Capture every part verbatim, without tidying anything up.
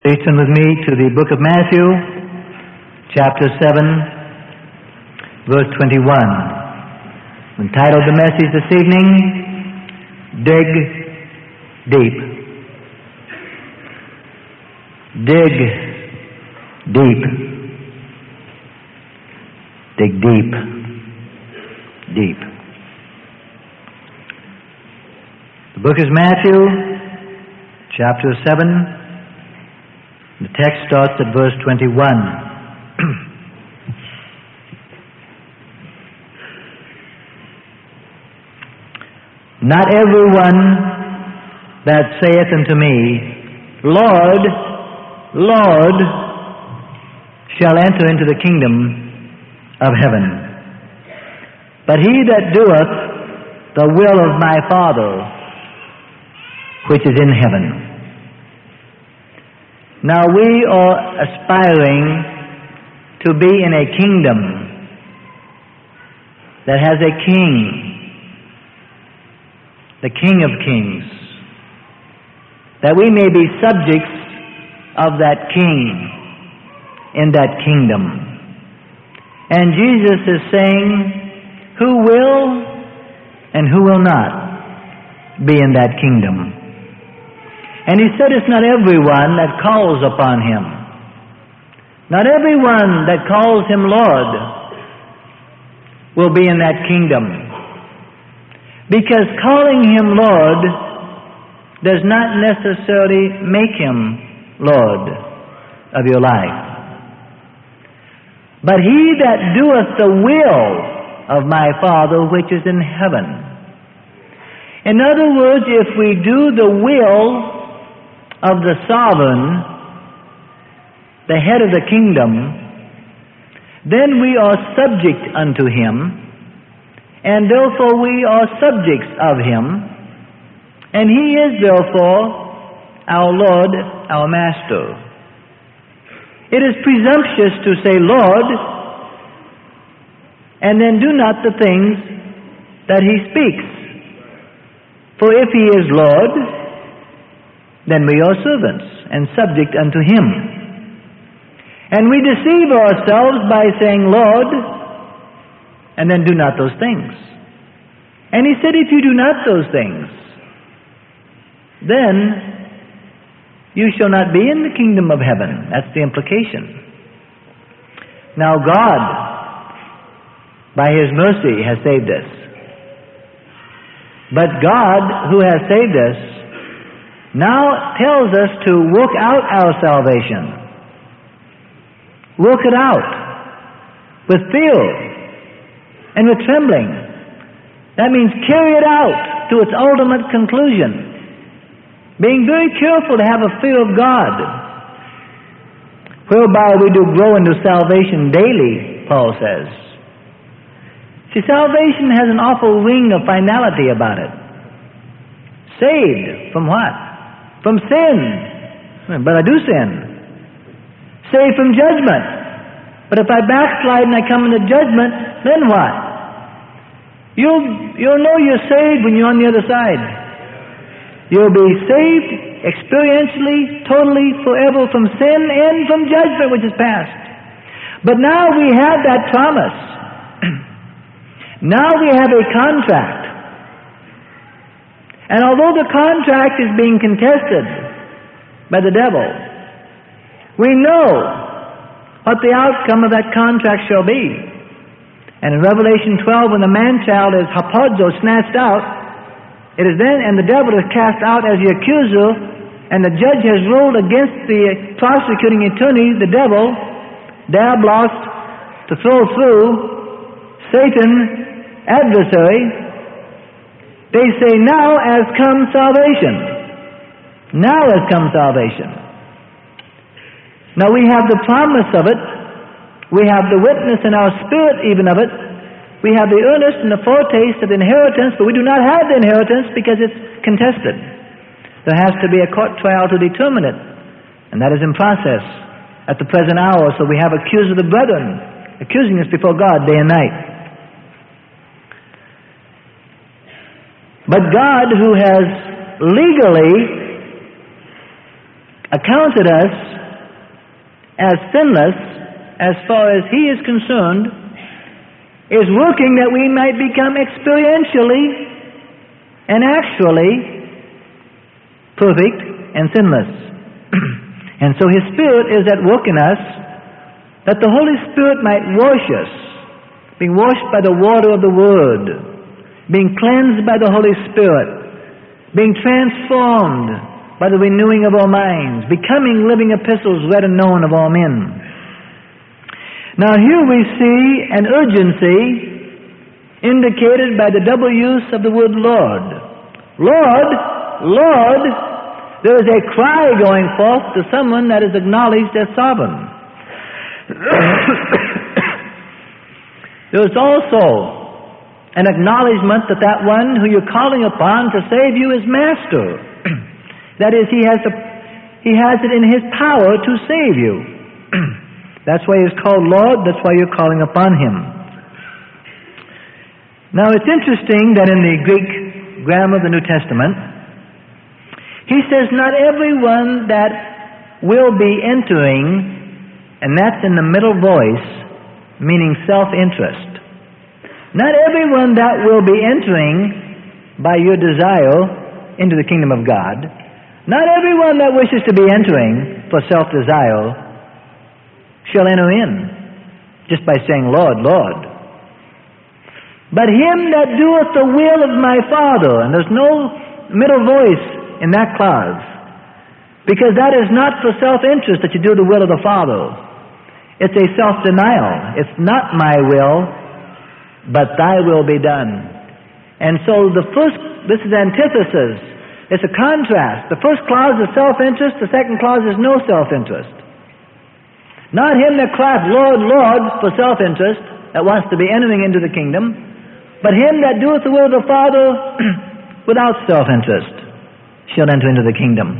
Please turn with me to the book of Matthew, chapter seven, verse twenty-one. Entitled the message this evening, Dig Deep. Dig deep. Dig deep. Deep. The book is Matthew, chapter seven. The text starts at verse twenty-one. Not everyone that saith unto me, Lord, Lord, shall enter into the kingdom of heaven, but he that doeth the will of my Father which is in heaven. Now we are aspiring to be in a kingdom that has a king, the King of Kings, that we may be subjects of that king in that kingdom. And Jesus is saying, who will and who will not be in that kingdom? And he said it's not everyone that calls upon him. Not everyone that calls him Lord will be in that kingdom. Because calling him Lord does not necessarily make him Lord of your life. But he that doeth the will of my Father which is in heaven. In other words, if we do the will of the sovereign, the head of the kingdom, then we are subject unto him, and therefore we are subjects of him, and he is therefore our Lord, our Master. It is presumptuous to say, Lord, and then do not the things that he speaks. For if he is Lord, then we are servants and subject unto him. And we deceive ourselves by saying, Lord, and then do not those things. And he said, if you do not those things, then you shall not be in the kingdom of heaven. That's the implication. Now God, by his mercy, has saved us. But God, who has saved us, now tells us to work out our salvation. Work it out with fear and with trembling. That means carry it out to its ultimate conclusion. Being very careful to have a fear of God, whereby we do grow into salvation daily, Paul says. See, salvation has an awful ring of finality about it. Saved from what? From sin. But I do sin. Saved from judgment. But if I backslide and I come into judgment, then what? You'll, you'll know you're saved when you're on the other side. You'll be saved experientially, totally, forever from sin and from judgment which is past. But now we have that promise. Now we have a contract. And although the contract is being contested by the devil, we know what the outcome of that contract shall be. And in Revelation twelve, when the man-child is hapazo, snatched out, it is then, and the devil is cast out as the accuser, and the judge has ruled against the prosecuting attorney, the devil, diabolos, to throw through, Satan, adversary. They say, now has come salvation. Now has come salvation. Now we have the promise of it. We have the witness in our spirit even of it. We have the earnest and the foretaste of the inheritance, but we do not have the inheritance because it's contested. There has to be a court trial to determine it. And that is in process at the present hour. So we have accusers of the brethren accusing us before God day and night. But God, who has legally accounted us as sinless as far as He is concerned, is working that we might become experientially and actually perfect and sinless. And so His Spirit is at work in us, that the Holy Spirit might wash us, being washed by the water of the Word, being cleansed by the Holy Spirit, being transformed by the renewing of our minds, becoming living epistles read and known of all men. Now here we see an urgency indicated by the double use of the word Lord. Lord, Lord, there is a cry going forth to someone that is acknowledged as sovereign. There is also an acknowledgement that that one who you're calling upon to save you is Master. That is, He has, a, he has it in His power to save you. That's why He's called Lord. That's why you're calling upon Him. Now it's interesting that in the Greek grammar of the New Testament, He says not everyone that will be entering, and that's in the middle voice, meaning self-interest. Not everyone that will be entering by your desire into the kingdom of God, not everyone that wishes to be entering for self-desire shall enter in just by saying, Lord, Lord. But him that doeth the will of my Father, and there's no middle voice in that clause, because that is not for self-interest that you do the will of the Father. It's a self-denial. It's not my will, but thy will be done. And so the first, this is antithesis. It's a contrast. The first clause is self-interest. The second clause is no self-interest. Not him that crieth, Lord, Lord, for self-interest, that wants to be entering into the kingdom, but him that doeth the will of the Father without self-interest shall enter into the kingdom.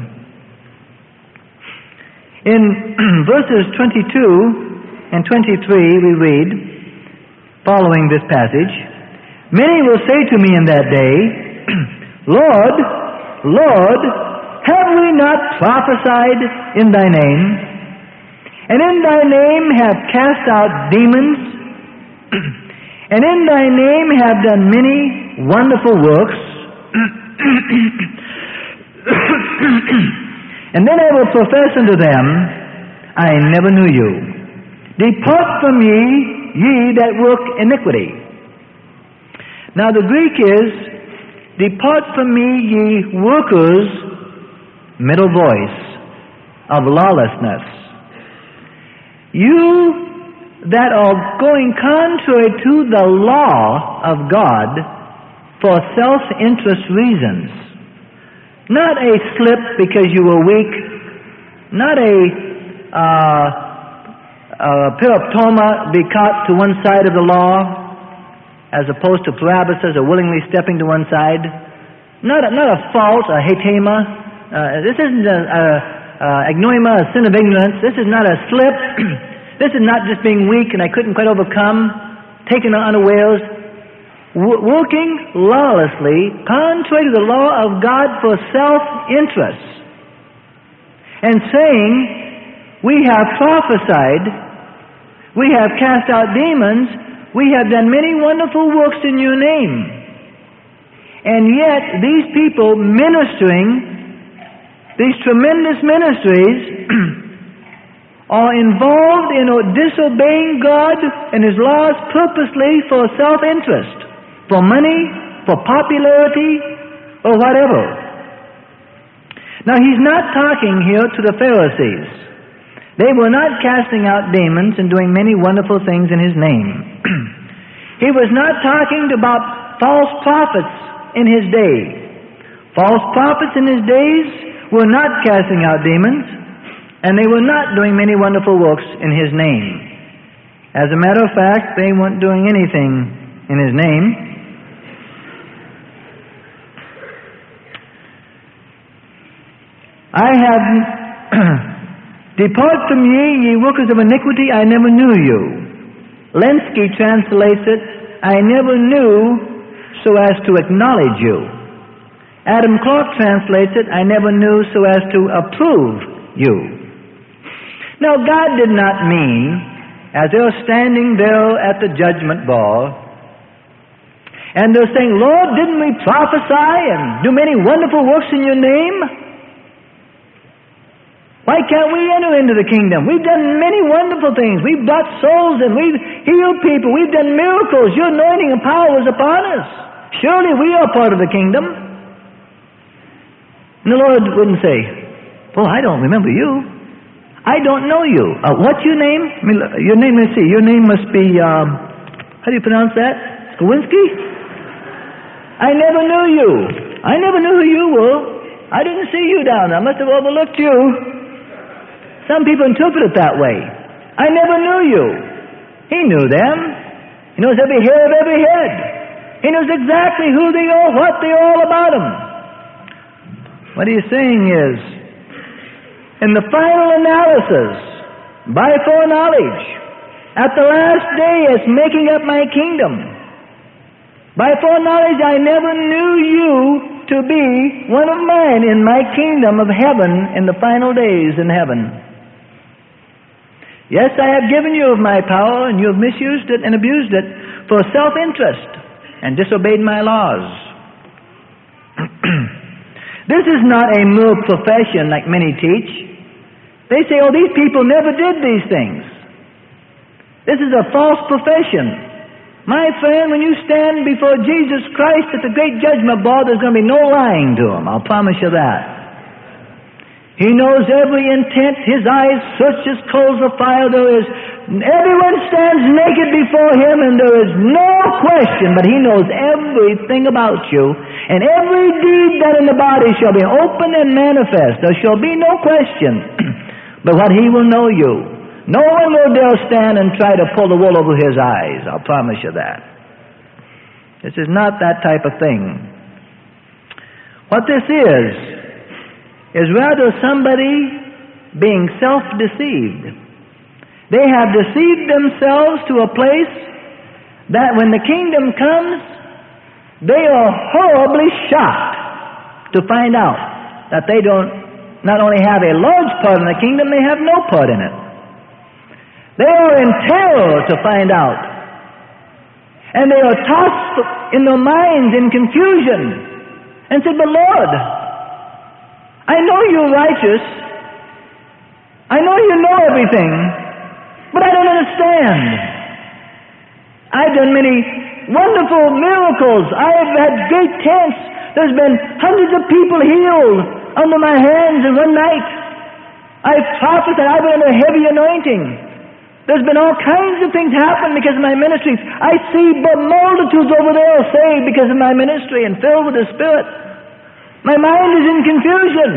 In verses twenty-two and twenty-three we read, following this passage, many will say to me in that day, Lord, Lord, have we not prophesied in thy name, and in thy name have cast out demons, and in thy name have done many wonderful works? And then I will profess unto them, I never knew you. Depart from me, ye that work iniquity. Now the Greek is, depart from me, ye workers, middle voice, of lawlessness. You that are going contrary to the law of God for self-interest reasons. Not a slip because you were weak, not a uh, uh, periptoma, be caught to one side of the law, as opposed to parabasis or willingly stepping to one side. Not a, not a fault, a hetema. Uh, this isn't a, a, a agnoima, a sin of ignorance. This is not a slip. This is not just being weak and I couldn't quite overcome, taken unawares. W- working lawlessly, contrary to the law of God for self-interest. And saying, we have prophesied, we have cast out demons, we have done many wonderful works in your name. And yet, these people ministering, these tremendous ministries, are involved in disobeying God and His laws purposely for self-interest, for money, for popularity, or whatever. Now, He's not talking here to the Pharisees. They were not casting out demons and doing many wonderful things in His name. He was not talking about false prophets in His day. False prophets in His days were not casting out demons, and they were not doing many wonderful works in His name. As a matter of fact, they weren't doing anything in His name. I have... Depart from ye, ye workers of iniquity, I never knew you. Lenski translates it, I never knew so as to acknowledge you. Adam Clarke translates it, I never knew so as to approve you. Now, God did not mean, as they were standing there at the judgment ball, and they're saying, Lord, didn't we prophesy and do many wonderful works in your name? Why can't we enter into the kingdom? We've done many wonderful things. We've brought souls and we've healed people. We've done miracles. Your anointing and power is upon us. Surely we are part of the kingdom. And the Lord wouldn't say, well, I don't remember you. I don't know you. Uh, what's your name? I mean, your name, let's see. Your name must be, um, how do you pronounce that? Skowinski? I never knew you. I never knew who you were. I didn't see you down there. I must have overlooked you. Some people interpret it that way. I never knew you. He knew them. He knows every hair of every head. He knows exactly who they are, what they are, all about them. What he's saying is, in the final analysis, by foreknowledge, at the last day as making up my kingdom, by foreknowledge I never knew you to be one of mine in my kingdom of heaven in the final days in heaven. Yes, I have given you of my power, and you have misused it and abused it for self-interest and disobeyed my laws. This is not a mere profession like many teach. They say, oh, these people never did these things. This is a false profession. My friend, when you stand before Jesus Christ at the great judgment bar, there's going to be no lying to him. I'll promise you that. He knows every intent. His eyes search as coals of fire. There is, everyone stands naked before him, and there is no question, but he knows everything about you. And every deed done in the body shall be open and manifest. There shall be no question but what he will know you. No one will dare stand and try to pull the wool over his eyes. I'll promise you that. This is not that type of thing. What this is, is rather somebody being self-deceived. They have deceived themselves to a place that when the kingdom comes, they are horribly shocked to find out that they don't not only have a large part in the kingdom, they have no part in it. They are in terror to find out. And they are tossed in their minds in confusion and said, but Lord, I know you're righteous. I know you know everything, but I don't understand. I've done many wonderful miracles. I've had great tents. There's been hundreds of people healed under my hands in one night. I've prophesied. I've been under heavy anointing. There's been all kinds of things happen because of my ministry. I see multitudes over there saved because of my ministry and filled with the Spirit. My mind is in confusion.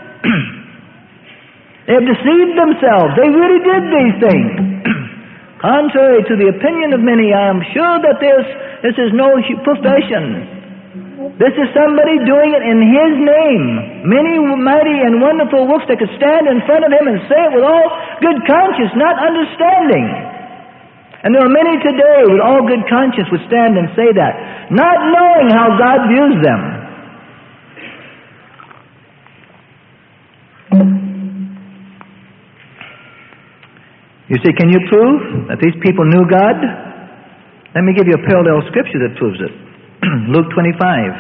They have deceived themselves. They really did these things. Contrary to the opinion of many, I am sure that this, this is no profession. This is somebody doing it in His name. Many mighty and wonderful works that could stand in front of Him and say it with all good conscience, not understanding. And there are many today with all good conscience would stand and say that, not knowing how God views them. You say, can you prove that these people knew God? Let me give you a parallel scripture that proves it. Luke twenty-five.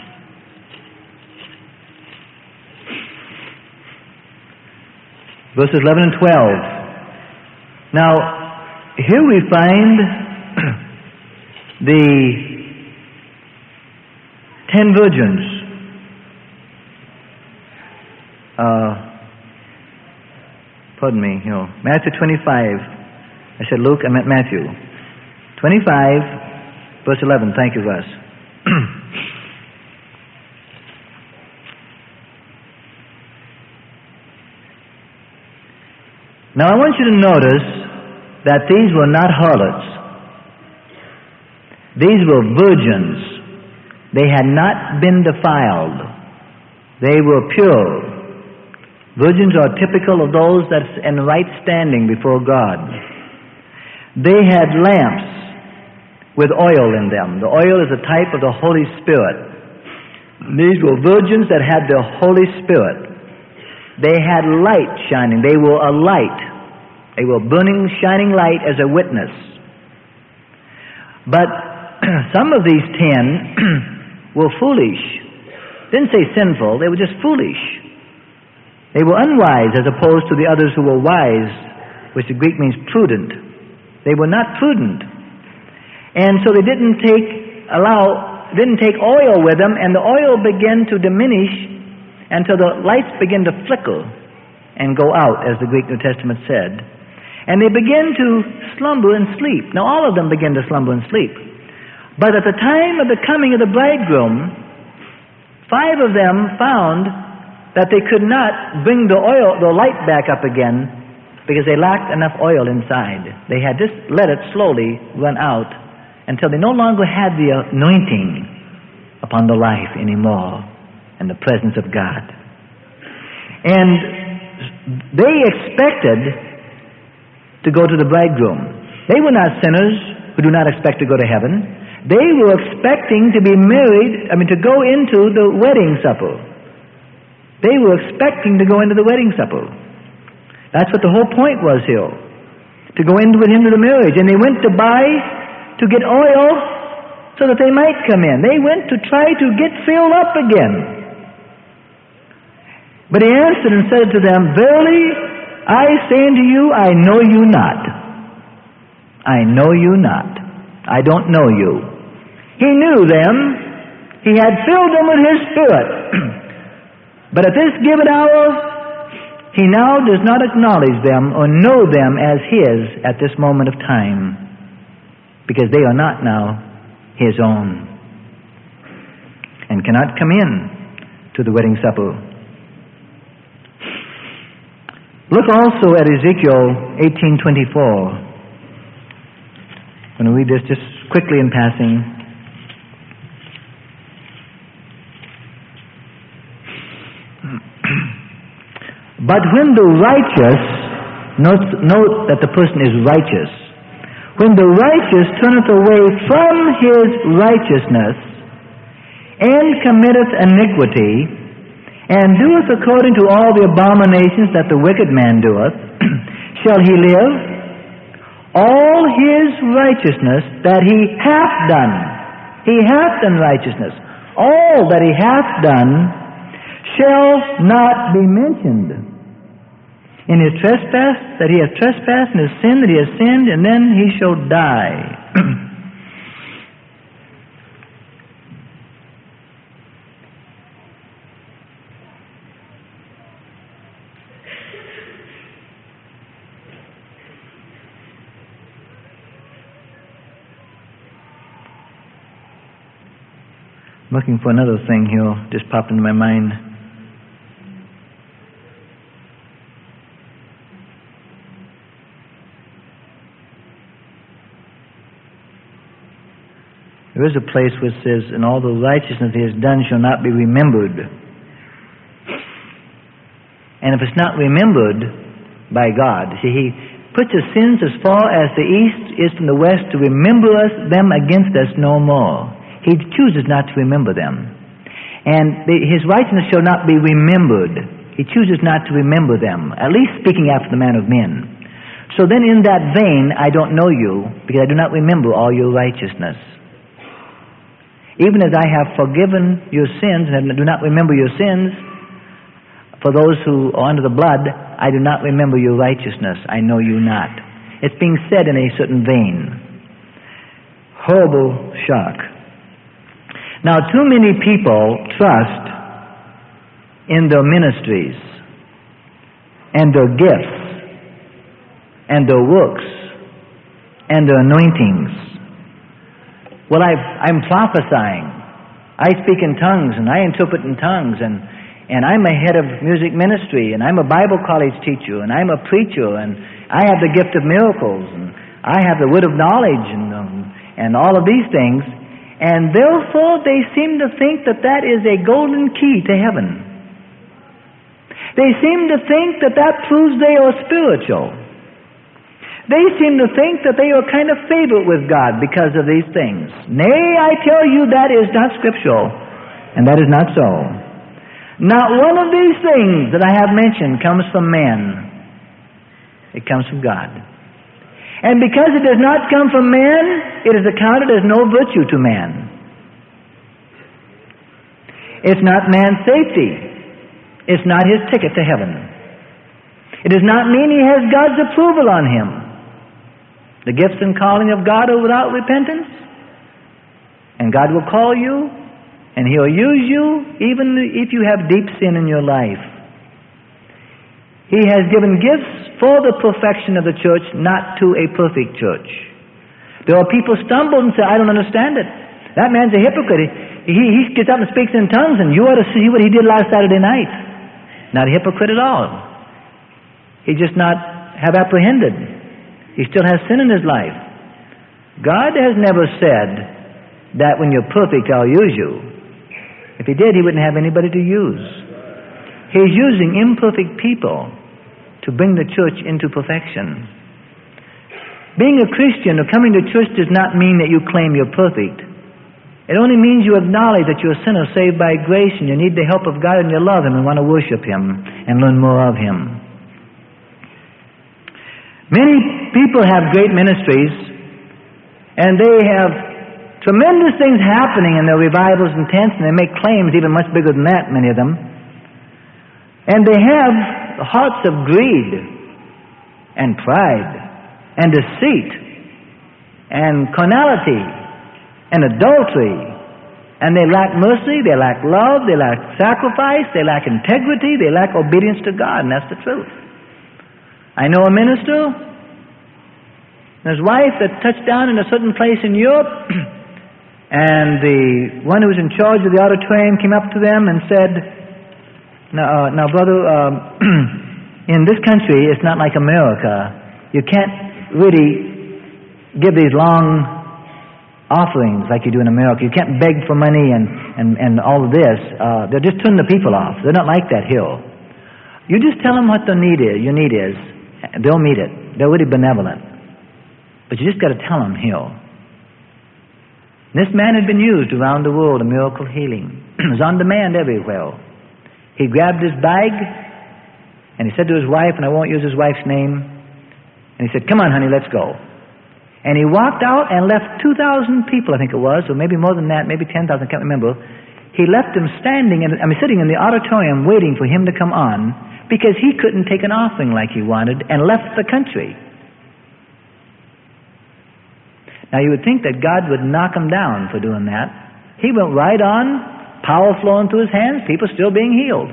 Verses eleven and twelve. Now, here we find the ten virgins. Uh, pardon me, you know, Matthew twenty-five. I said Luke, I meant Matthew. twenty-five, verse eleven. Thank you, Russ. Now I want you to notice that these were not harlots. These were virgins. They had not been defiled. They were pure. Virgins are typical of those that's in right standing before God. They had lamps with oil in them. The oil is a type of the Holy Spirit. These were virgins that had the Holy Spirit. They had light shining. They were a light. They were burning, shining light as a witness. But some of these ten were foolish. Didn't say sinful, they were just foolish. They were unwise as opposed to the others who were wise, which the Greek means prudent. They were not prudent. And so they didn't take, allow, didn't take oil with them, and the oil began to diminish until the lights began to flicker and go out, as the Greek New Testament said. And they began to slumber and sleep. Now all of them began to slumber and sleep. But at the time of the coming of the bridegroom, five of them found that they could not bring the oil, the light back up again because they lacked enough oil inside. They had just let it slowly run out until they no longer had the anointing upon the life anymore and the presence of God. And they expected to go to the bridegroom. They were not sinners who do not expect to go to heaven. They were expecting to be married, I mean to go into the wedding supper. They were expecting to go into the wedding supper. That's what the whole point was here. To go in with him to the marriage. And they went to buy, to get oil, so that they might come in. They went to try to get filled up again. But he answered and said to them, Verily, I say unto you, I know you not. I know you not. I don't know you. He knew them. He had filled them with his Spirit. But at this given hour, he now does not acknowledge them or know them as his at this moment of time, because they are not now his own and cannot come in to the wedding supper. Look also at Ezekiel eighteen twenty-four. I'm going to read this just quickly in passing. But when the righteous, note, note that the person is righteous, when the righteous turneth away from his righteousness and committeth iniquity, and doeth according to all the abominations that the wicked man doeth, shall he live? All his righteousness that he hath done, he hath done righteousness, all that he hath done shall not be mentioned. In his trespass, that he hath trespassed, and his sin that he has sinned, and then he shall die. Looking for another thing here, just popped into my mind. There is a place which says, and all the righteousness he has done shall not be remembered. And if it's not remembered by God, see, he puts his sins as far as the east is from the west to remember us them against us no more. He chooses not to remember them. And the, his righteousness shall not be remembered. He chooses not to remember them, at least speaking after the manner of men. So then in that vein, I don't know you, because I do not remember all your righteousness. Even as I have forgiven your sins and do not remember your sins, for those who are under the blood, I do not remember your righteousness. I know you not. It's being said in a certain vein. Horrible shock. Now, too many people trust in their ministries and their gifts and their works and their anointings. Well, I've, I'm prophesying. I speak in tongues, and I interpret in tongues, and, and I'm a head of music ministry, and I'm a Bible college teacher, and I'm a preacher, and I have the gift of miracles, and I have the word of knowledge, and, um, and all of these things. And therefore, they seem to think that that is a golden key to heaven. They seem to think that that proves they are spiritual. They seem to think that they are kind of favored with God because of these things. Nay, I tell you, that is not scriptural, and that is not so. Not one of these things that I have mentioned comes from man. It comes from God. And because it does not come from man, it is accounted as no virtue to man. It's not man's safety. It's not his ticket to heaven. It does not mean he has God's approval on him. The gifts and calling of God are without repentance, and God will call you, and He'll use you even if you have deep sin in your life. He has given gifts for the perfection of the church, not to a perfect church. There are people stumble and say, I don't understand it. That man's a hypocrite. He, he gets up and speaks in tongues, and you ought to see what he did last Saturday night. Not a hypocrite at all. He just not have apprehended. He still has sin in his life. God has never said that when you're perfect, I'll use you. If He did, He wouldn't have anybody to use. He's using imperfect people to bring the church into perfection. Being a Christian or coming to church does not mean that you claim you're perfect. It only means you acknowledge that you're a sinner saved by grace and you need the help of God and you love Him and want to worship Him and learn more of Him. Many people have great ministries and they have tremendous things happening in their revivals and tents, and they make claims even much bigger than that, many of them. And they have hearts of greed and pride and deceit and carnality and adultery. And they lack mercy, they lack love, they lack sacrifice, they lack integrity, they lack obedience to God, and that's the truth. I know a minister and his wife that touched down in a certain place in Europe, and the one who was in charge of the auditorium came up to them and said, Now, uh, now brother, uh, in this country, it's not like America. You can't really give these long offerings like you do in America. You can't beg for money and, and, and all of this. Uh, they'll just turn the people off. They're not like that here. You just tell them what their need is, your need is. They'll meet it. They're really benevolent. But you just got to tell them here. This man had been used around the world, a miracle healing. It was on demand everywhere. He grabbed his bag, and he said to his wife, and I won't use his wife's name, and he said, come on, honey, let's go. And he walked out and left two thousand people, I think it was, or maybe more than that, maybe ten thousand, I can't remember. He left them standing, in, I mean, sitting in the auditorium waiting for him to come on because he couldn't take an offering like he wanted and left the country. Now, you would think that God would knock him down for doing that. He went right on, power flowing through his hands, people still being healed.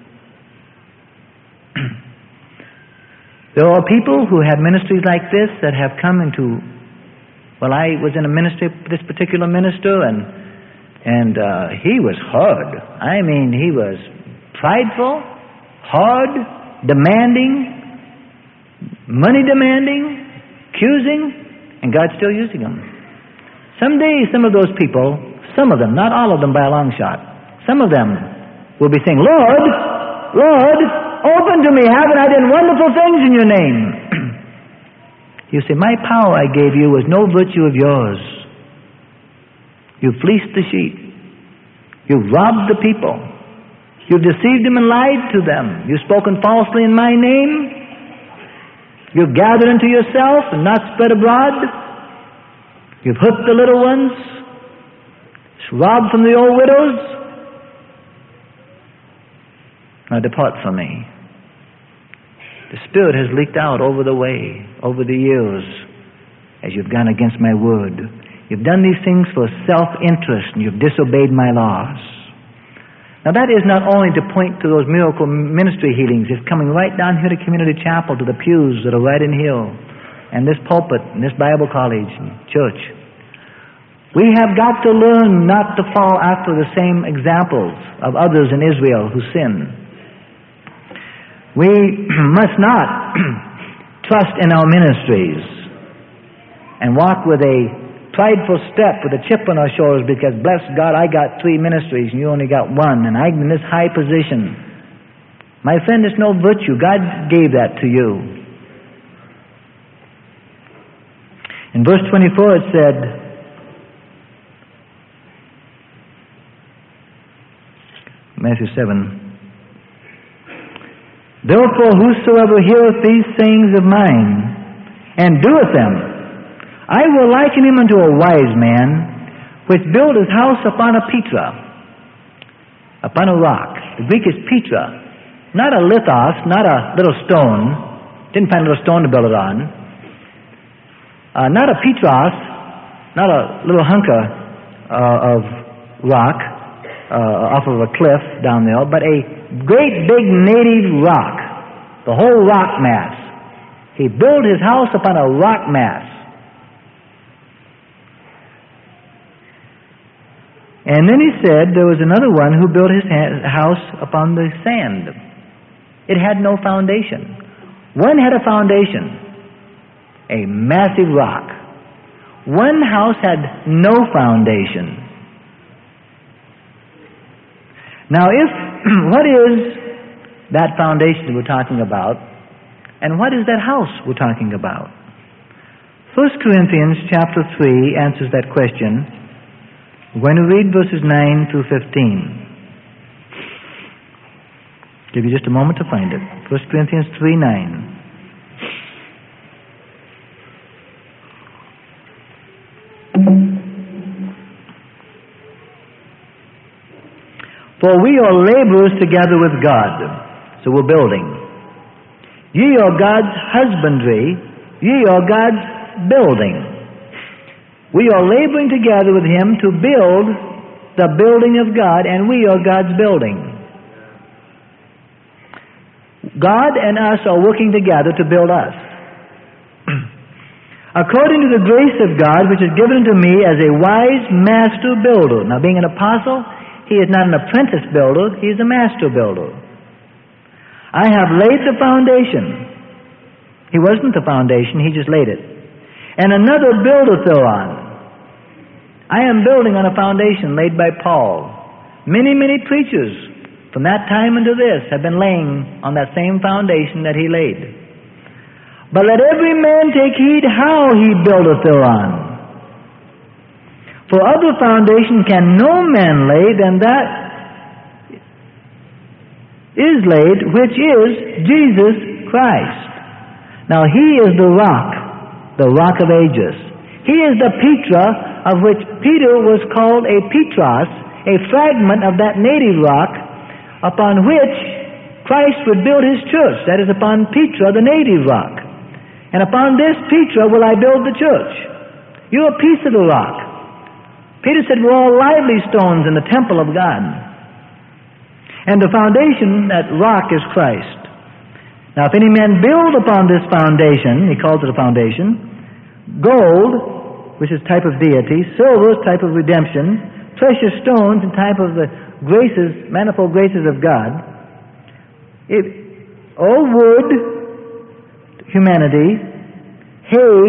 There are people who have ministries like this that have come into, well, I was in a ministry, this particular minister, and and uh, he was hard. I mean, he was prideful, hard, demanding, money demanding, accusing, and God's still using them. Someday, some of those people, some of them, not all of them by a long shot, some of them will be saying, Lord, Lord, open to me, haven't I done wonderful things in your name? You say, my power I gave you was no virtue of yours. You fleeced the sheep. You've robbed the people. You've deceived them and lied to them. You've spoken falsely in my name. You've gathered unto yourself and not spread abroad. You've hurt the little ones. Robbed from the old widows. Now depart from me. The Spirit has leaked out over the way, over the years, as you've gone against my word. You've done these things for self-interest, and you've disobeyed my laws. Now that is not only to point to those miracle ministry healings. It's coming right down here to Community Chapel, to the pews that are right in here, and this pulpit, and this Bible college, and church. We have got to learn not to fall after the same examples of others in Israel who sin. We must not trust in our ministries and walk with a prideful step with a chip on our shoulders because, bless God, I got three ministries and you only got one, and I'm in this high position. My friend, it's no virtue. God gave that to you. In verse twenty-four it said, Matthew seven, Therefore whosoever heareth these sayings of mine, and doeth them, I will liken him unto a wise man, which built his house upon a Petra, upon a rock. The Greek is Petra, not a lithos, not a little stone. Didn't find a little stone to build it on. Uh, not a Petros, not a little hunk of, uh, of rock uh, off of a cliff down there, but a great big native rock, the whole rock mass. He built his house upon a rock mass. And then he said there was another one who built his house upon the sand. It had no foundation. One had a foundation, a massive rock. One house had no foundation. Now, if what is that foundation we're talking about, and what is that house we're talking about? First Corinthians chapter three answers that question. We're going to read verses nine through fifteen. Give you just a moment to find it. First Corinthians three nine. For we are laborers together with God. So we're building. Ye are God's husbandry, ye are God's building. We are laboring together with Him to build the building of God, and we are God's building. God and us are working together to build us. According to the grace of God, which is given to me as a wise master builder. Now, being an apostle, he is not an apprentice builder, he is a master builder. I have laid the foundation. He wasn't the foundation, he just laid it. And another buildeth thereon. I am building on a foundation laid by Paul. Many, many preachers from that time unto this have been laying on that same foundation that he laid. But let every man take heed how he buildeth thereon. For other foundation can no man lay than that is laid, which is Jesus Christ. Now He is the rock, the rock of ages. He is the Petra, of which Peter was called a Petros, a fragment of that native rock, upon which Christ would build His church. That is upon Petra, the native rock. And upon this Petra will I build the church. You're a piece of the rock. Peter said, we're all lively stones in the temple of God. And the foundation, that rock, is Christ. Now, if any man build upon this foundation, he calls it a foundation, gold, which is type of deity, silver, type of redemption, precious stones, and type of the graces, manifold graces of God, it, all wood, humanity, hay,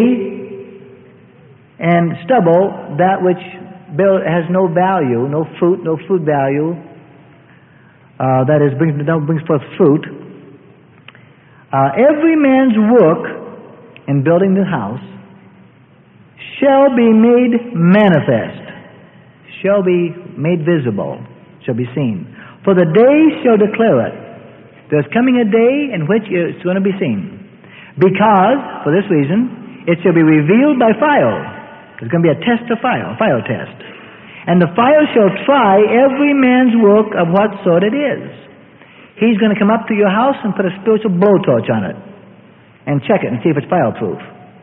and stubble, that which build, has no value, no fruit, no food value, uh, that is, brings, brings forth fruit. Uh, every man's work in building the house shall be made manifest, shall be made visible, shall be seen. For the day shall declare it. There's coming a day in which it's going to be seen. Because, for this reason, it shall be revealed by fire. There's going to be a test of fire, a fire test. And the fire shall try every man's work of what sort it is. He's going to come up to your house and put a spiritual blowtorch on it and check it and see if it's fireproof.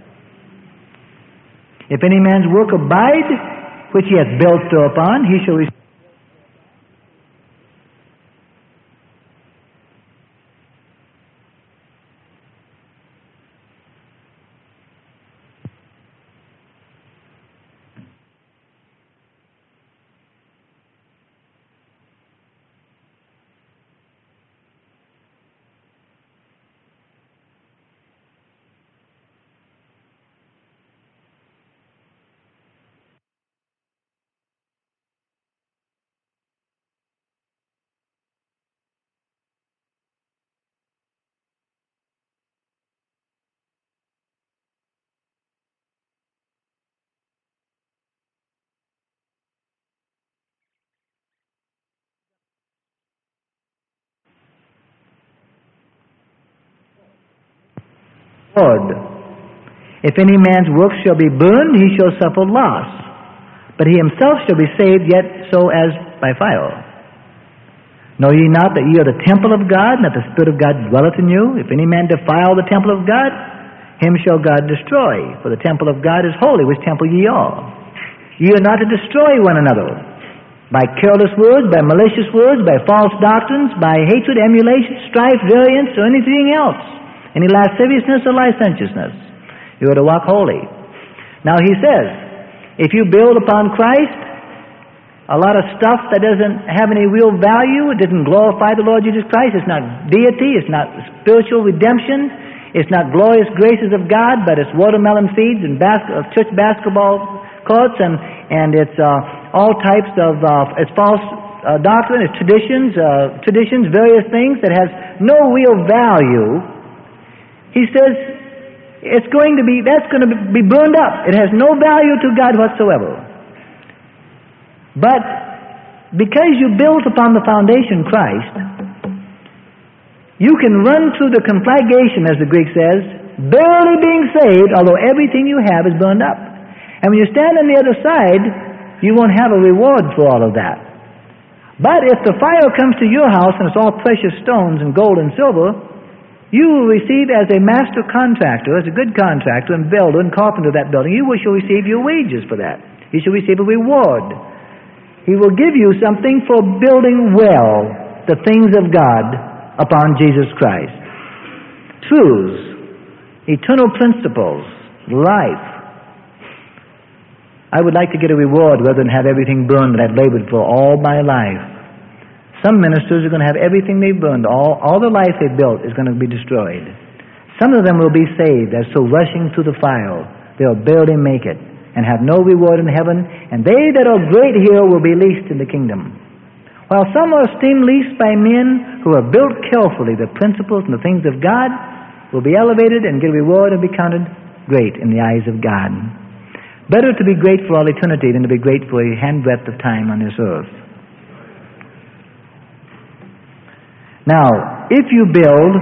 If any man's work abide, which he hath built thereupon, he shall receive. Lord. If any man's work shall be burned, he shall suffer loss. But he himself shall be saved, yet so as by fire. Know ye not that ye are the temple of God, and that the Spirit of God dwelleth in you? If any man defile the temple of God, him shall God destroy. For the temple of God is holy, which temple ye are. Ye are not to destroy one another by careless words, by malicious words, by false doctrines, by hatred, emulation, strife, variance, or anything else, any lasciviousness or licentiousness. You are to walk holy. Now he says, if you build upon Christ, a lot of stuff that doesn't have any real value, it doesn't glorify the Lord Jesus Christ, it's not deity, it's not spiritual redemption, it's not glorious graces of God, but it's watermelon seeds and bas- uh, church basketball courts, and, and it's uh, all types of, uh, it's false uh, doctrine, it's traditions, uh, traditions, various things that has no real value. He says it's going to be, that's going to be burned up. It has no value to God whatsoever. But because you built upon the foundation Christ, you can run through the conflagration, as the Greek says, barely being saved, although everything you have is burned up. And when you stand on the other side, you won't have a reward for all of that. But if the fire comes to your house and it's all precious stones and gold and silver, you will receive as a master contractor, as a good contractor and builder and carpenter of that building, you shall receive your wages for that. You shall receive a reward. He will give you something for building well the things of God upon Jesus Christ. Truths, eternal principles, life. I would like to get a reward rather than have everything burned that I've labored for all my life. Some ministers are going to have everything they've burned, all, all the life they've built is going to be destroyed. Some of them will be saved as so rushing through the fire, they'll barely make it and have no reward in heaven, and they that are great here will be least in the kingdom. While some are esteemed least by men who have built carefully the principles and the things of God, will be elevated and get a reward and be counted great in the eyes of God. Better to be great for all eternity than to be great for a handbreadth of time on this earth. Now, if you build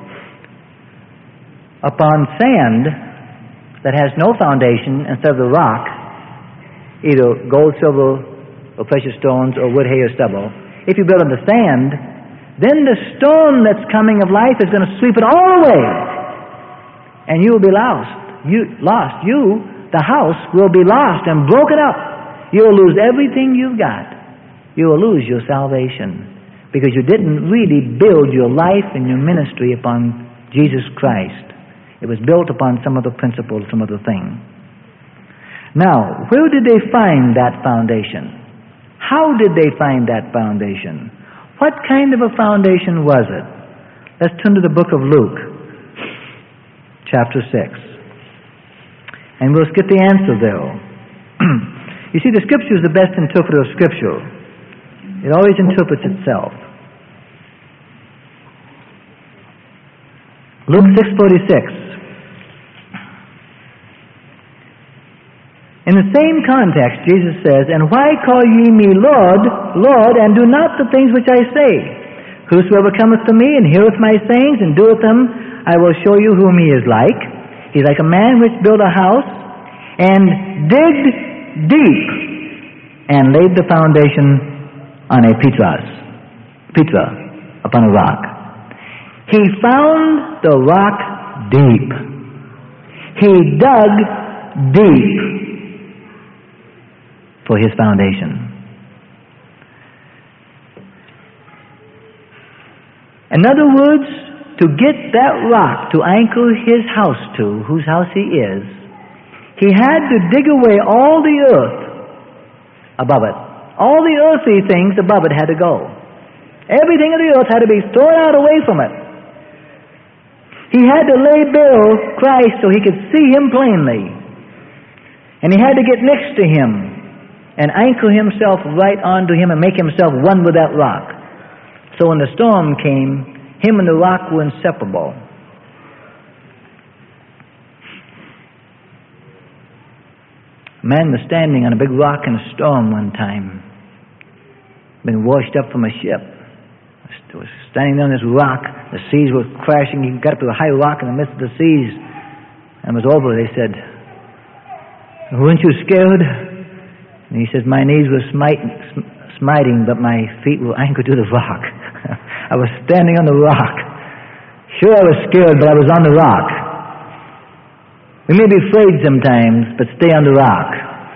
upon sand that has no foundation instead of the rock, either gold, silver, or precious stones, or wood, hay, or stubble, if you build on the sand, then the storm that's coming of life is going to sweep it all away, and you will be lost. You, lost. You, the house, will be lost and broken up. You will lose everything you've got. You will lose your salvation because you didn't really build your life and your ministry upon Jesus Christ. It was built upon some other principle, some other thing. Now, where did they find that foundation? How did they find that foundation? What kind of a foundation was it? Let's turn to the book of Luke, chapter six. And we'll get the answer there. You see, the Scripture is the best interpreter of Scripture. It always interprets itself. Luke six forty-six. In the same context, Jesus says, "And why call ye me Lord, Lord, and do not the things which I say? Whosoever cometh to me and heareth my sayings and doeth them, I will show you whom he is like. He's like a man which built a house and digged deep and laid the foundation on a Petras, Petra, upon a rock. He found the rock deep. He dug deep for his foundation." In other words, to get that rock to anchor his house to, whose house he is, he had to dig away all the earth above it. All the earthly things above it had to go. Everything of the earth had to be thrown out away from it. He had to lay bare Christ so he could see him plainly. And he had to get next to him and anchor himself right onto him and make himself one with that rock. So when the storm came, him and the rock were inseparable. A man was standing on a big rock in a storm one time. Been washed up from a ship. He was standing there on this rock. The seas were crashing. He got up to a high rock in the midst of the seas. and it was over, they said, weren't you scared? And he says, my knees were smiting, smiting, but my feet were anchored to the rock. I was standing on the rock. Sure, I was scared, but I was on the rock. We may be afraid sometimes, but stay on the rock.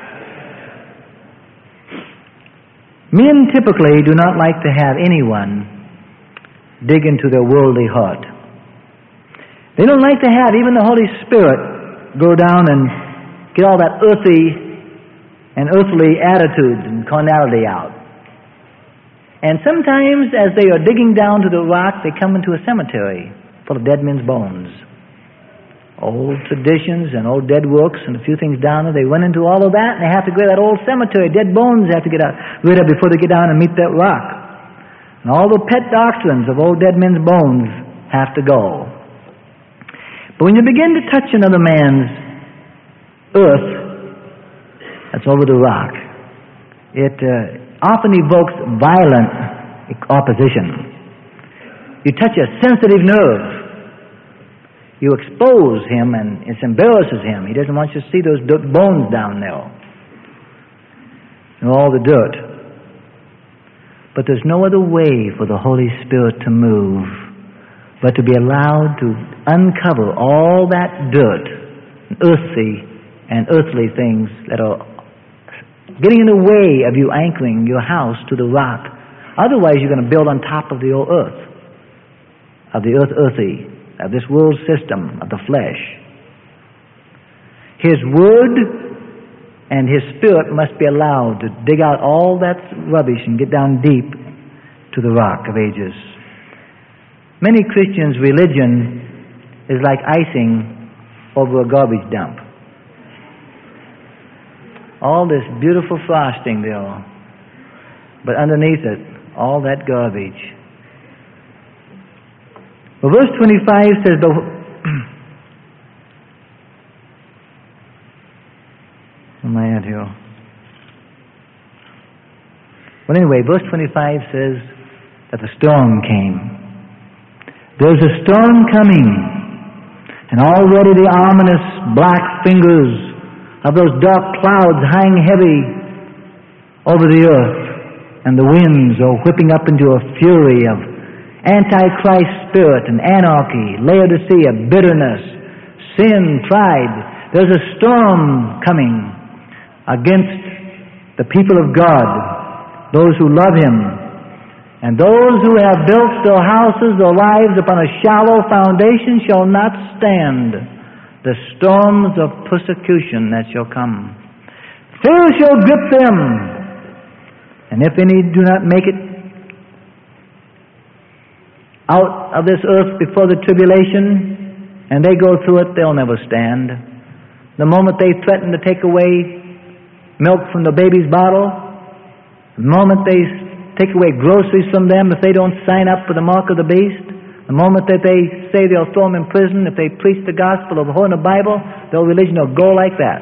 Men typically do not like to have anyone dig into their worldly heart. They don't like to have even the Holy Spirit go down and get all that earthy and earthly attitudes and carnality out. And sometimes as they are digging down to the rock, they come into a cemetery full of dead men's bones. Old traditions and old dead works and a few things down there. They went into all of that, and they have to go to that old cemetery. Dead bones have to get out, rid of before they get down and meet that rock. And all the pet doctrines of old dead men's bones have to go. But when you begin to touch another man's earth that's over the rock, it uh, often evokes violent opposition. You touch a sensitive nerve. You expose him, and it embarrasses him. He doesn't want you to see those bones down there and all the dirt. But there's no other way for the Holy Spirit to move but to be allowed to uncover all that dirt, earthy and earthly things that are getting in the way of you anchoring your house to the rock. Otherwise, you're going to build on top of the old earth, of the earth earthy, of this world system of the flesh. His Word and His Spirit must be allowed to dig out all that rubbish and get down deep to the rock of ages. Many Christians' religion is like icing over a garbage dump. All this beautiful frosting there, but underneath it, all that garbage. Well, verse twenty-five says, but where am I at here? Well, anyway, verse twenty-five says that the storm came. There's a storm coming, and already the ominous black fingers of those dark clouds hang heavy over the earth, and the winds are whipping up into a fury of Antichrist spirit and anarchy, Laodicea, bitterness, sin, pride. There's a storm coming against the people of God, those who love Him. And those who have built their houses, their lives upon a shallow foundation shall not stand the storms of persecution that shall come. Fear shall grip them, and if any do not make it out of this earth before the tribulation, and they go through it, they'll never stand. The moment they threaten to take away milk from the baby's bottle, the moment they take away groceries from them if they don't sign up for the mark of the beast, the moment that they say they'll throw them in prison if they preach the gospel of the whole in the Bible, their religion will go like that.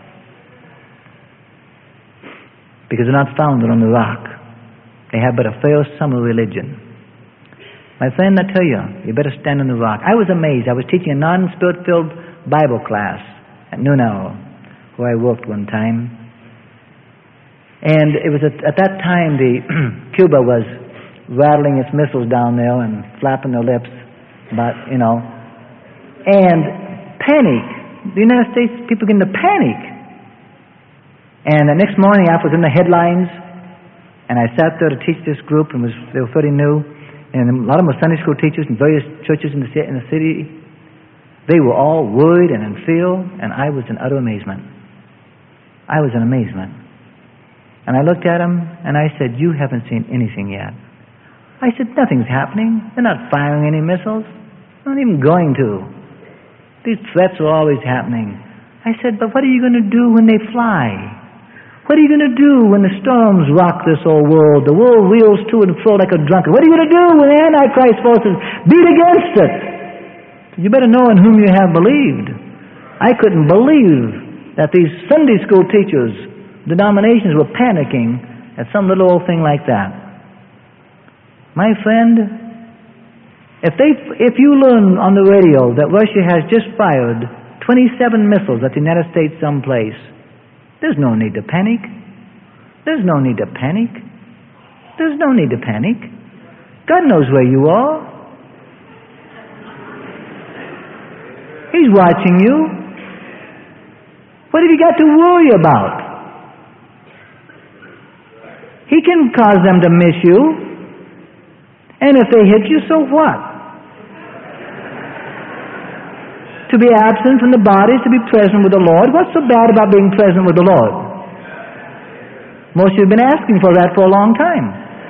Because they're not founded on the rock. They have but a fair summer religion. My friend, I tell you, you better stand on the rock. I was amazed. I was teaching a non-spirit-filled Bible class at noon hour, where I worked one time. And it was at, at that time the Cuba was rattling its missiles down there and flapping their lips about, you know. And panic. The United States people get into panic. And the next morning after it was in the headlines, and I sat there to teach this group, and was they were fairly new, and a lot of them were Sunday school teachers in various churches in the, in the city. They were all worried and in fear, and I was in utter amazement. I was in amazement. And I looked at them, and I said, you haven't seen anything yet. I said, nothing's happening. They're not firing any missiles. They're not even going to. These threats are always happening. I said, but what are you going to do when they fly? What are you going to do when the storms rock this old world? The world reels to and fro like a drunkard. What are you going to do when the Antichrist forces beat against it? You better know in whom you have believed. I couldn't believe that these Sunday school teachers, denominations, were panicking at some little old thing like that. My friend, if they, if you learn on the radio that Russia has just fired twenty-seven missiles at the United States someplace. There's no need to panic. There's no need to panic. There's no need to panic. God knows where you are. He's watching you. What have you got to worry about? He can cause them to miss you. And if they hit you, so what? To be absent from the body is to be present with the Lord. What's so bad about being present with the Lord? Most of you have been asking for that for a long time.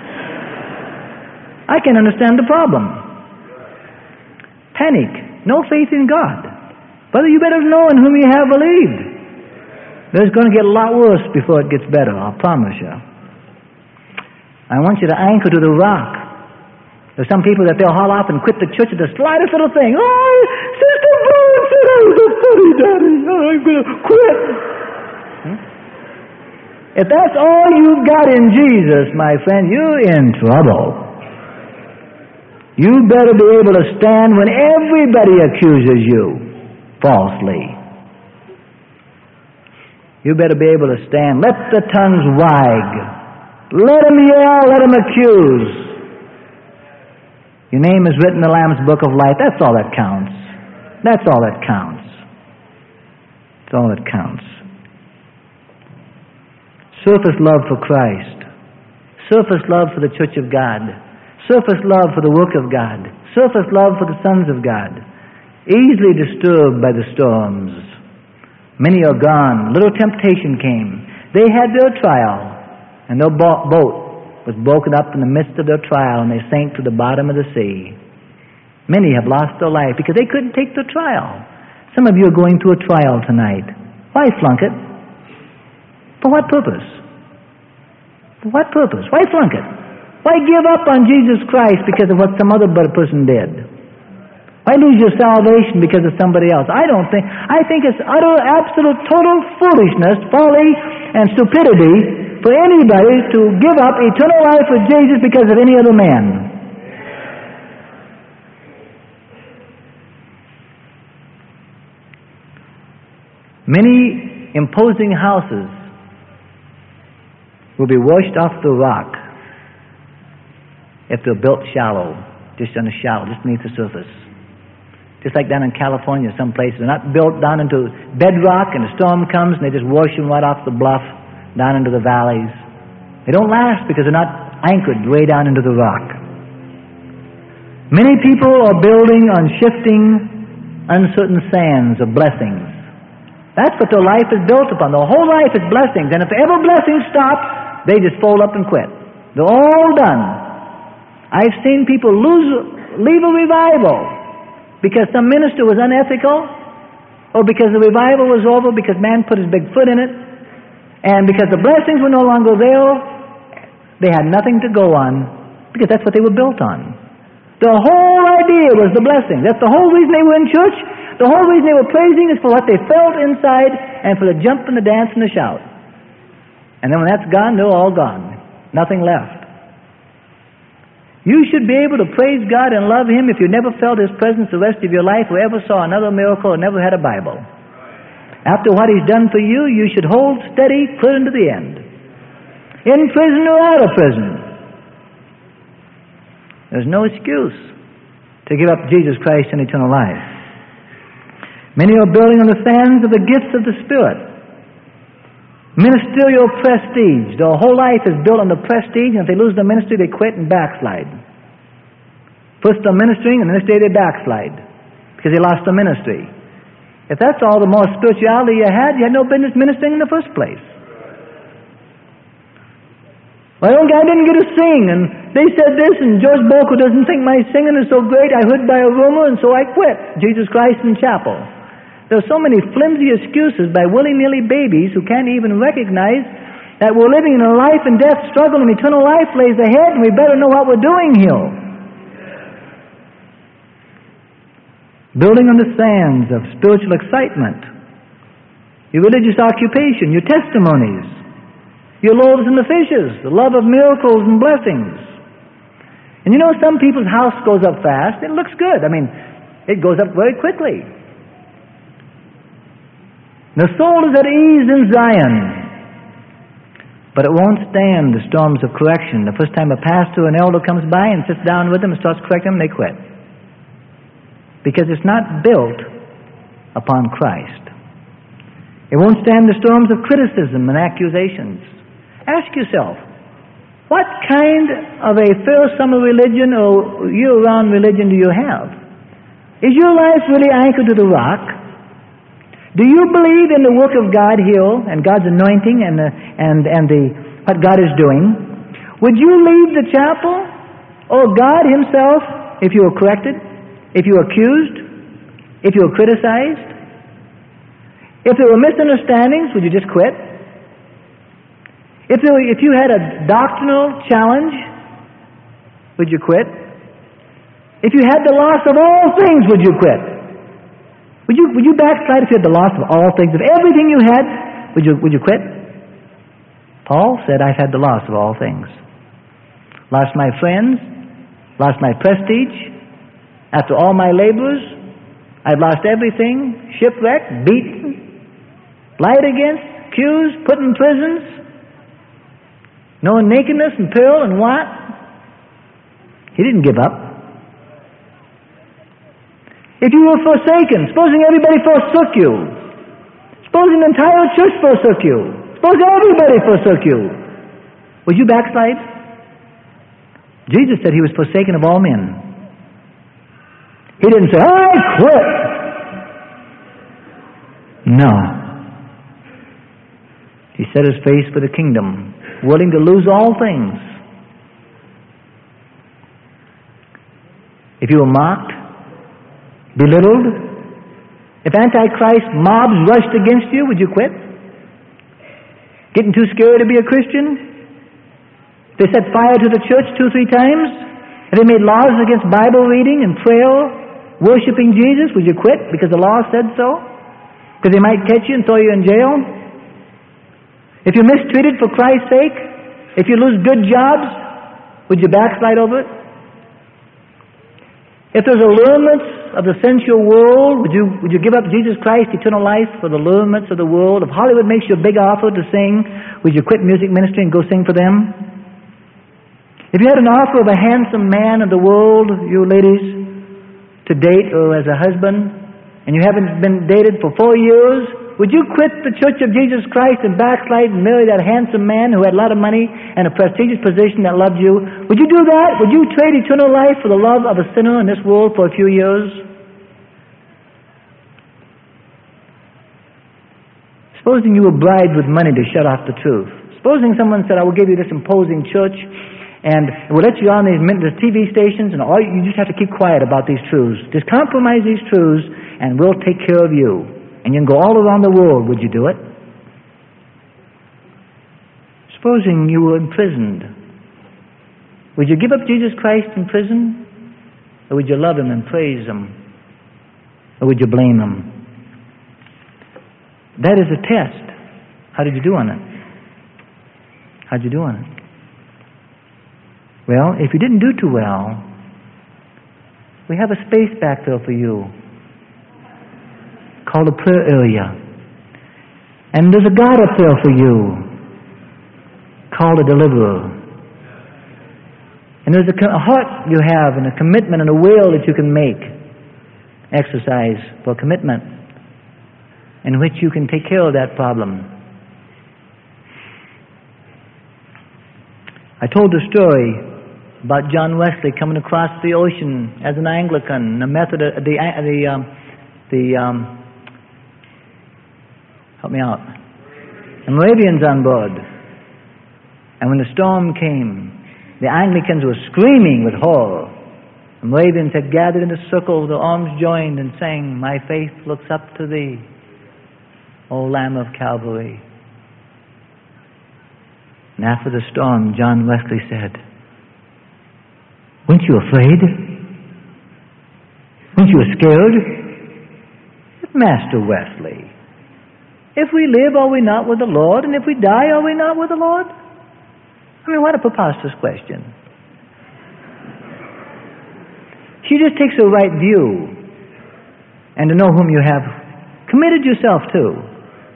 I can understand the problem. Panic. No faith in God. Brother, you better know in whom you have believed. It's going to get a lot worse before it gets better, I promise you. I want you to anchor to the rock. There's some people that they'll haul off and quit the church at the slightest little thing. Oh, Sister Brown said I was a funny daddy. I'm going to quit. Hmm? If that's all you've got in Jesus, my friend, you're in trouble. You better be able to stand when everybody accuses you falsely. You better be able to stand. Let the tongues wag. Let them yell. Let them accuse. Your name is written in the Lamb's Book of Life. That's all that counts. That's all that counts. That's all that counts. Surface love for Christ. Surface love for the Church of God. Surface love for the work of God. Surface love for the sons of God. Easily disturbed by the storms. Many are gone. Little temptation came. They had their trial, and their boat was broken up in the midst of their trial, and they sank to the bottom of the sea. Many have lost their life because they couldn't take the trial. Some of you are going through a trial tonight. Why flunk it? For what purpose? For what purpose? Why flunk it? Why give up on Jesus Christ because of what some other person did? Why lose your salvation because of somebody else? I don't think, I think it's utter, absolute, total foolishness, folly, and stupidity for anybody to give up eternal life with Jesus because of any other man. Many imposing houses will be washed off the rock if they're built shallow, just on the shallow, just beneath the surface. Just like down in California, some places they're not built down into bedrock, and a storm comes and they just wash them right off the bluff down into the valleys. They don't last because they're not anchored way down into the rock. Many people are building on shifting, uncertain sands of blessings. That's what their life is built upon. Their whole life is blessings. And if ever blessings stop, they just fold up and quit. They're all done. I've seen people lose, leave a revival because some minister was unethical, or because the revival was over because man put his big foot in it, and because the blessings were no longer there, they had nothing to go on because that's what they were built on. The whole idea was the blessing. That's the whole reason they were in church. The whole reason they were praising is for what they felt inside and for the jump and the dance and the shout. And then when that's gone, they're all gone. Nothing left. You should be able to praise God and love Him if you never felt His presence the rest of your life, or ever saw another miracle, or never had a Bible. After what He's done for you, you should hold steady clear into the end. In prison or out of prison. There's no excuse to give up Jesus Christ and eternal life. Many are building on the sands of the gifts of the Spirit. Ministerial prestige. Their whole life is built on the prestige, and if they lose the ministry, they quit and backslide. First they're ministering, and the next day they backslide because they lost the ministry. If that's all the more spirituality you had, you had no business ministering in the first place. Well, I didn't get to sing, and they said this, and George Boko doesn't think my singing is so great. I heard by a rumor, and so I quit Jesus Christ in chapel. There are so many flimsy excuses by willy-nilly babies who can't even recognize that we're living in a life and death struggle, and eternal life lays ahead, and we better know what we're doing here. Building on the sands of spiritual excitement, your religious occupation, your testimonies, your loaves and the fishes, the love of miracles and blessings. And you know, some people's house goes up fast. It looks good. I mean, it goes up very quickly. The soul is at ease in Zion, but it won't stand the storms of correction. The first time a pastor or an elder comes by and sits down with them and starts correcting them, they quit. Because it's not built upon Christ. It won't stand the storms of criticism and accusations. Ask yourself, what kind of a fair summer religion or year-round religion do you have? Is your life really anchored to the rock? Do you believe in the work of God here and God's anointing and the, and and the what God is doing? Would you leave the chapel or God Himself if you were corrected, if you were accused, if you were criticized? If there were misunderstandings, would you just quit? If there were, if you had a doctrinal challenge, would you quit? If you had the loss of all things, would you quit? Would you, would you backslide if you had the loss of all things? Of everything you had, would you, would you quit? Paul said, I've had the loss of all things. Lost my friends, lost my prestige. After all my labors, I've lost everything, shipwrecked, beaten, lied against, accused, put in prisons, knowing nakedness and peril and what? He didn't give up. If you were forsaken, supposing everybody forsook you, supposing the entire church forsook you, supposing everybody forsook you, would you backslide? Jesus said He was forsaken of all men. He didn't say, I quit. No. He set His face for the kingdom, willing to lose all things. If you were mocked, belittled, if Antichrist mobs rushed against you, would you quit? Getting too scared to be a Christian? If they set fire to the church two, three times? If they made laws against Bible reading and prayer, worshiping Jesus, would you quit because the law said so? Because they might catch you and throw you in jail? If you're mistreated for Christ's sake, if you lose good jobs, would you backslide over it? If there's allurements of the sensual world, would you would you give up Jesus Christ, eternal life, for the allurements of the world? If Hollywood makes you a big offer to sing, would you quit music ministry and go sing for them? If you had an offer of a handsome man of the world, you ladies, to date or as a husband, and you haven't been dated for four years, would you quit the Church of Jesus Christ and backslide and marry that handsome man who had a lot of money and a prestigious position that loved you? Would you do that? Would you trade eternal life for the love of a sinner in this world for a few years? Supposing you were bribed with money to shut off the truth. Supposing someone said, I will give you this imposing church and we'll let you on these T V stations and all you just have to keep quiet about these truths. Just compromise these truths and we'll take care of you. And you can go all around the world. Would you do it? Supposing you were imprisoned. Would you give up Jesus Christ in prison? Or would you love Him and praise Him? Or would you blame Him? That is a test. How did you do on it? How did you do on it? Well, if you didn't do too well, we have a space back there for you called a prayer area. And there's a God up there for you called a deliverer. And there's a, a heart you have and a commitment and a will that you can make, exercise for commitment, in which you can take care of that problem. I told a story about John Wesley coming across the ocean as an Anglican, the Methodist, the the um, the um, help me out, the Moravians on board. And when the storm came, the Anglicans were screaming with horror. The Moravians had gathered in a circle, their arms joined, and sang, "My faith looks up to Thee, O Lamb of Calvary." And after the storm, John Wesley said, "Weren't you afraid? Weren't you scared?" Master Wesley, if we live, are we not with the Lord? And if we die, are we not with the Lord? I mean, what a preposterous question. She just takes a right view and to know whom you have committed yourself to.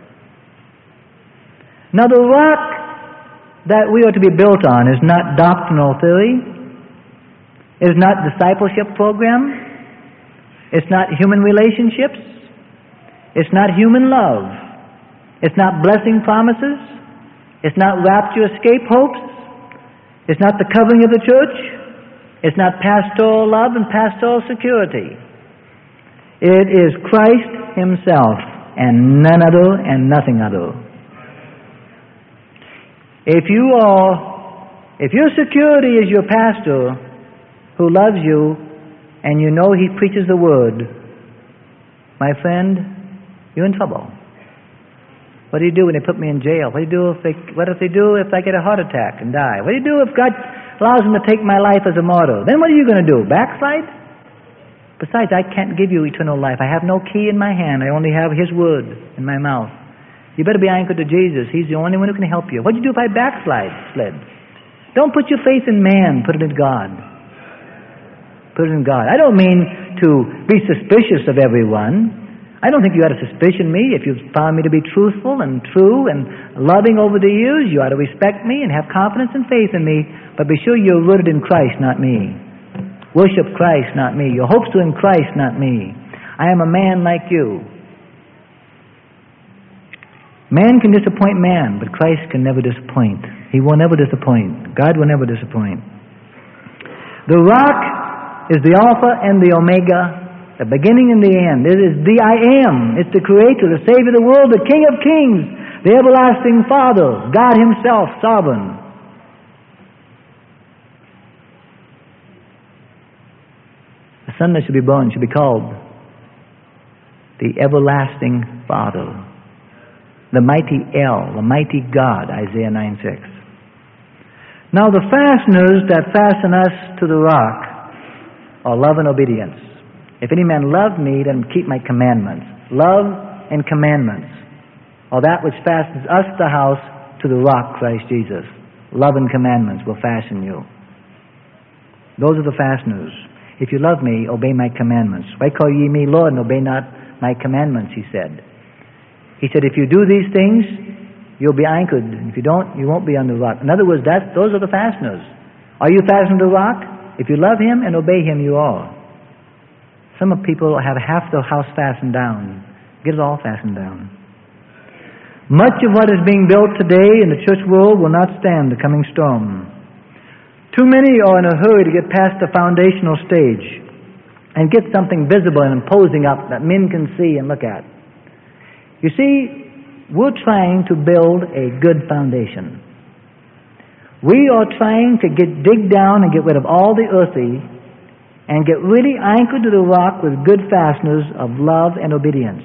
Now the rock that we are to be built on is not doctrinal theory, is not discipleship program, it's not human relationships, it's not human love, it's not blessing promises, it's not rapture escape hopes, it's not the covering of the church, it's not pastoral love and pastoral security. It is Christ Himself and none other and nothing other. If you are, if your security is your pastor who loves you and you know he preaches the Word, my friend, you're in trouble. What do you do when they put me in jail? What do you do if they, what if they do if I get a heart attack and die? What do you do if God allows them to take my life as a martyr? Then what are you going to do? Backslide? Besides, I can't give you eternal life. I have no key in my hand. I only have His Word in my mouth. You better be anchored to Jesus. He's the only one who can help you. What do you do if I backslide? Slid. Don't put your faith in man. Put it in God. Put it in God. I don't mean to be suspicious of everyone. I don't think you ought to suspicion me. If you've found me to be truthful and true and loving over the years, you ought to respect me and have confidence and faith in me. But be sure you're rooted in Christ, not me. Worship Christ, not me. Your hopes are in Christ, not me. I am a man like you. Man can disappoint man, but Christ can never disappoint. He will never disappoint. God will never disappoint. The rock is the Alpha and the Omega, the beginning and the end. It is the I Am. It's the Creator, the Savior of the world, the King of kings, the everlasting Father, God Himself, sovereign. The Son that should be born should be called the Everlasting Father, the mighty El, the mighty God, Isaiah nine six. Now the fasteners that fasten us to the rock are love and obedience. If any man love me, let him keep my commandments. Love and commandments are that which fastens us, the house, to the rock, Christ Jesus. Love and commandments will fasten you. Those are the fasteners. If you love me, obey my commandments. Why call ye me Lord and obey not my commandments, He said. He said, if you do these things, you'll be anchored. If you don't, you won't be on the rock. In other words, that's, those are the fasteners. Are you fastened to the rock? If you love Him and obey Him, you are. Some of people have half the house fastened down. Get it all fastened down. Much of what is being built today in the church world will not stand the coming storm. Too many are in a hurry to get past the foundational stage and get something visible and imposing up that men can see and look at. You see, we're trying to build a good foundation. We are trying to get dig down and get rid of all the earthy and get really anchored to the rock with good fasteners of love and obedience.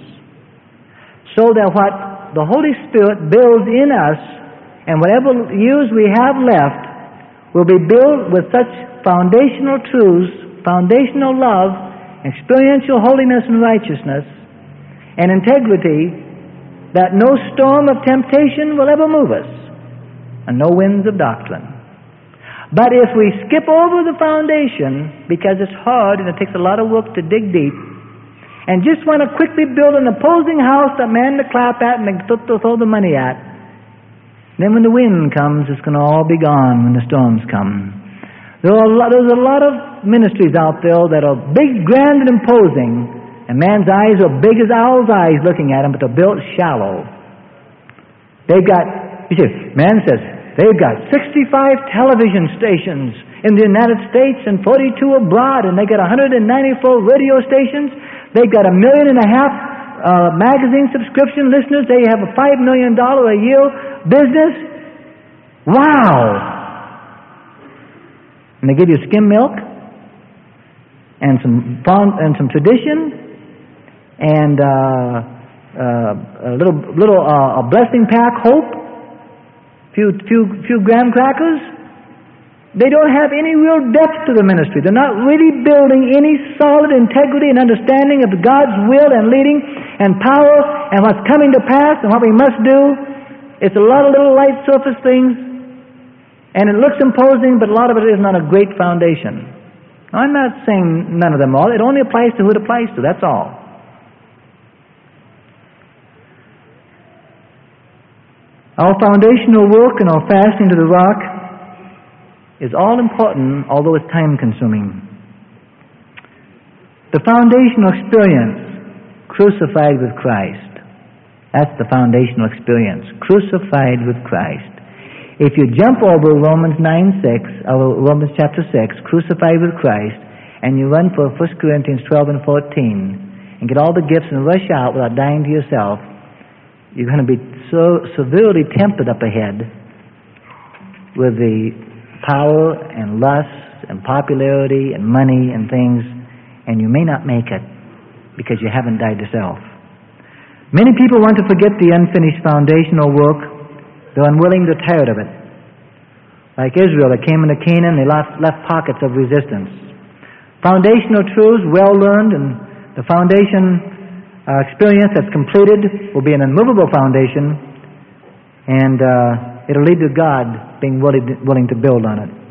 So that what the Holy Spirit builds in us and whatever years we have left will be built with such foundational truths, foundational love, experiential holiness and righteousness, and integrity that no storm of temptation will ever move us, and no winds of doctrine. But if we skip over the foundation, because it's hard and it takes a lot of work to dig deep, and just want to quickly build an opposing house that man to clap at and to throw the money at, then when the wind comes, it's going to all be gone when the storms come. There are a lot, there's a lot of ministries out there that are big, grand, and imposing, and man's eyes are big as owl's eyes looking at them, but they're built shallow. They've got, you see, man says, they've got sixty-five television stations in the United States and forty-two abroad, and they got one hundred ninety-four radio stations. They've got a million and a half uh, magazine subscription listeners. They have a five million dollars a year business. Wow! And they give you skim milk and some fun, and some tradition and uh, uh, a little little uh, a blessing pack, hope, few few few graham crackers. They don't have any real depth to the ministry. They're not really building any solid integrity and understanding of God's will and leading and power and what's coming to pass and what we must do. It's a lot of little light surface things, and it looks imposing, but a lot of it is not a great foundation. Now, I'm not saying none of them all. It only applies to who it applies to, that's all. Our foundational work and our fasting to the rock is all important, although it's time-consuming. The foundational experience, crucified with Christ. That's the foundational experience, crucified with Christ. If you jump over Romans nine six, or Romans chapter six, crucified with Christ, and you run for First Corinthians twelve and fourteen, and get all the gifts and rush out without dying to yourself, you're going to be so severely tempted up ahead with the power and lust and popularity and money and things, and you may not make it because you haven't died to self. Many people want to forget the unfinished foundational work. They're unwilling, they're tired of it. Like Israel, that came into Canaan, they left, left pockets of resistance. Foundational truths, well learned, and the foundation uh, experience that's completed will be an immovable foundation, and uh, it'll lead to God being willing, willing to build on it.